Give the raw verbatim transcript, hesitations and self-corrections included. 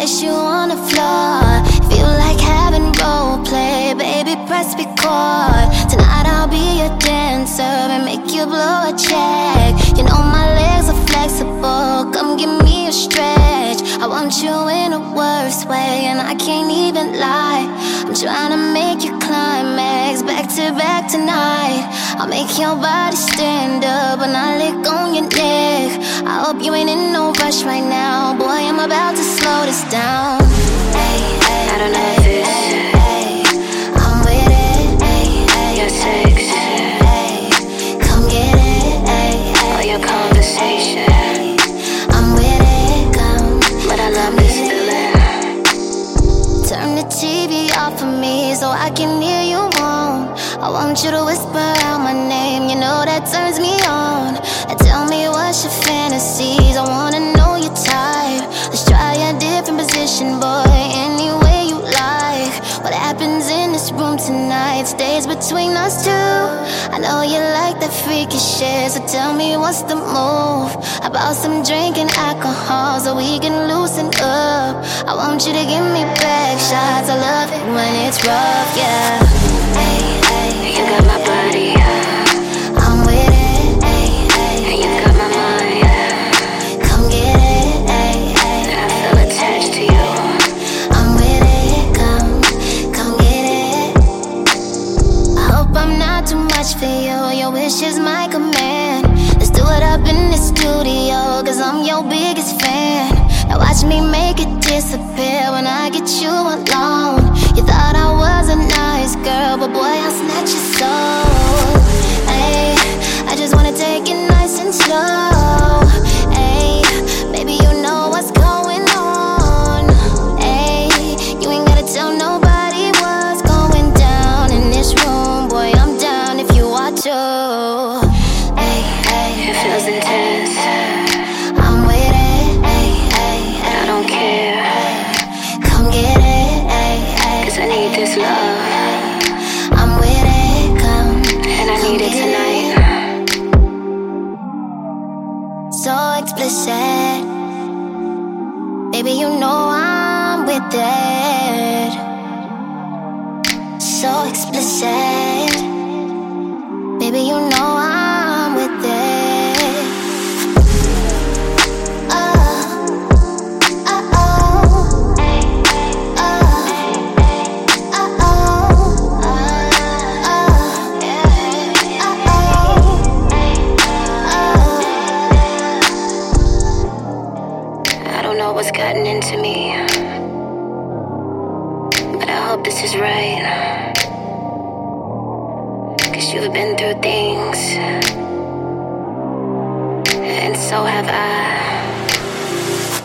place you on the floor. Feel like having role play, baby, press record. Tonight I'll be your dancer and make you blow a check. You know my legs are flexible, come give me a stretch. I want you in a worse way, and I can't even lie. I'm trying to make you climax, back to back tonight. I'll make your body stand up when I lick on your neck. I hope you ain't in no rush right now, boy, I'm about to slow this down. Hey, hey, I don't know hey, if this hey, hey, I'm with it. Hey, hey, your hey, sex, hey, hey, come get it. Hey, hey, or your conversation, hey, I'm with it. Come, but I love come this get feeling. it. Turn the T V off for me so I can hear you moan. I want you to whisper out my name, you know that turns me on. And tell me what's your fantasies, I wanna know your type. Let's try a different position, boy, any way you like. What happens in this room tonight stays between us two. I know you like that freaky shit, so tell me what's the move. How about some drinking alcohol so we can loosen up. I want you to give me back shots, I love it when it's rough, yeah. Hey, hey, You got my body, I'm with it, hey, hey, and you got my mind, come get it, hey, hey, and I feel attached to you. I'm with it, come, come get it. I hope I'm not too much for you, your wish is my command. Let's do it up in the studio, cause I'm your biggest fan. Now watch me make it disappear when I get you alone. You thought I was a nice girl, but boy, I'll snatch your soul. Ay, I just wanna take it nice and slow. Ay, baby, you know what's going on. Ay, you ain't gotta tell nobody what's going down in this room. Boy, I'm down if you want to. Ay, ay, It feels intense, I'm with it. Ay, ay, but I don't care, come get it. Ay, ay, cause I need this love, I'm with it. Come, and I need it tonight. so explicit. Baby, you know I'm with it. So explicit. Baby, you know I'm with it. Oh, oh, oh. Oh, oh, oh. I don't know what's gotten into me, but I hope this is right. Cause you've been through things, and so have I.